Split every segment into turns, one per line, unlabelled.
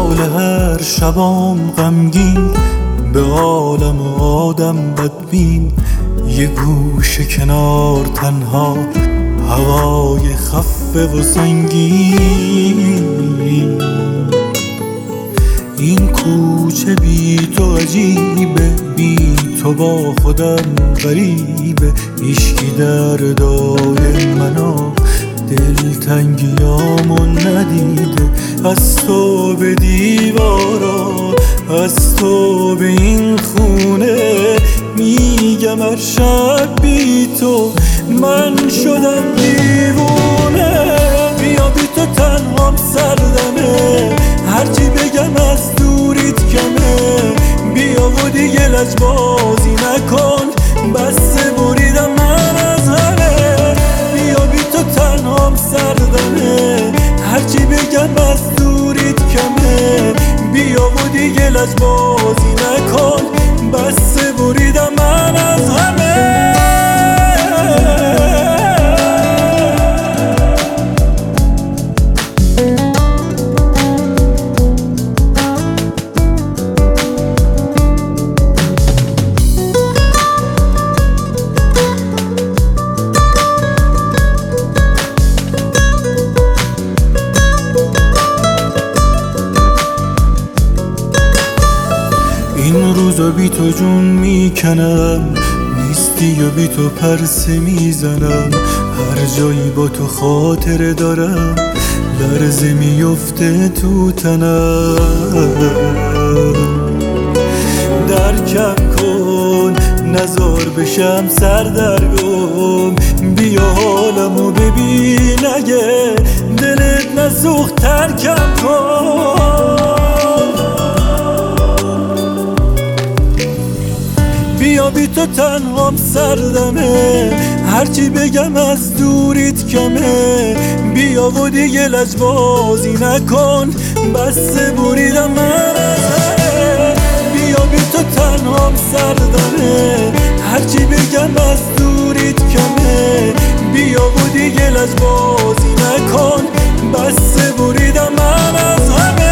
حال هر شبام غمگین، به عالم آدم بدبین. یه گوشه کنار تنها، هوای خفه و سنگین. این کوچه بی تو عجیبه، بی تو با خودم غریبه. هیچکی دردای منو دلتنگیامو ندیده. از تو به دیوارا، از تو به این خونه، میگم هر شب بی تو من شدم دیوونه. بیا بی تو تنهام سردمه، هرچی بگم از دوریت کمه. بیا و دیگه لجبازی نکن، بس بریدم من از همه. بیا بی تو تنهام سردمه، هرچی بگم از دوریت کمه. بیا و دیگه لجبازی نکن، بس بریدم من از همه. این روزا بی تو جون میکنم، نیستی و بی تو پرسه میزنم. هر جایی با تو خاطره دارم، لرزه میفته تو تنم. درکم کن نزار بشم سردرگم، بیا حالمو ببین اگه دلت نسوخت ترکم کن. بیا بی تو تنهام سردمه، هرچی بگم از دوریت کمه. بیا و دیگه لجبازی نکن، بس بریدم من از همه. بیا بی تو تنهام سردمه، هرچی بگم از دوریت کمه. بیا و دیگه لجبازی نکن، بس بریدم من از همه.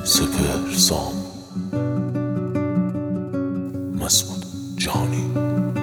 سپهر سام، مسعود جهانی.